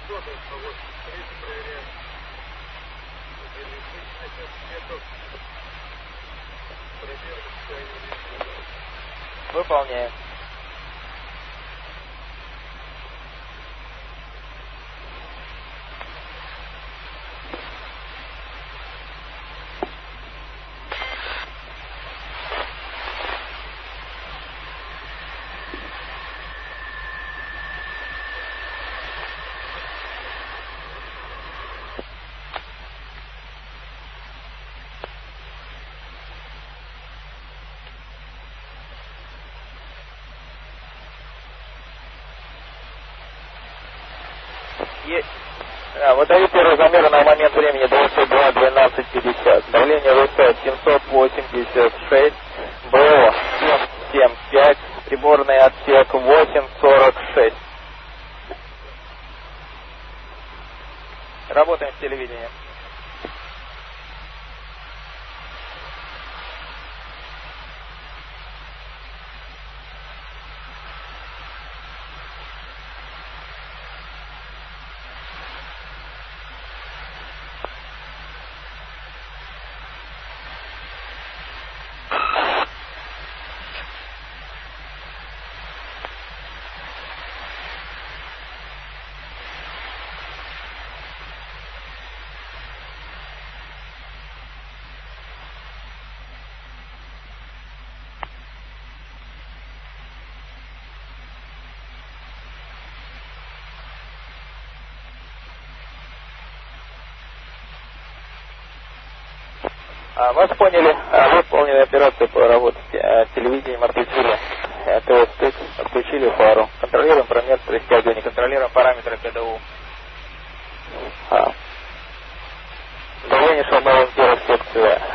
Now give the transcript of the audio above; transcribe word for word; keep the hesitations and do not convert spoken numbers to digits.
Выполняем. Есть. А, выдаю первый замер на момент времени двадцать два двенадцать пятьдесят. Давление ВС семьсот восемьдесят шесть. БО семь семь пять. Приборный отсек восемь сорок шесть. Работаем с телевидением. Вас поняли. Выполнили операцию по работе с телевидением, отключили ТВ-стык, отключили фару. Контролируем промер растягивания, контролируем параметры КДУ. Давление шелбовым первой секции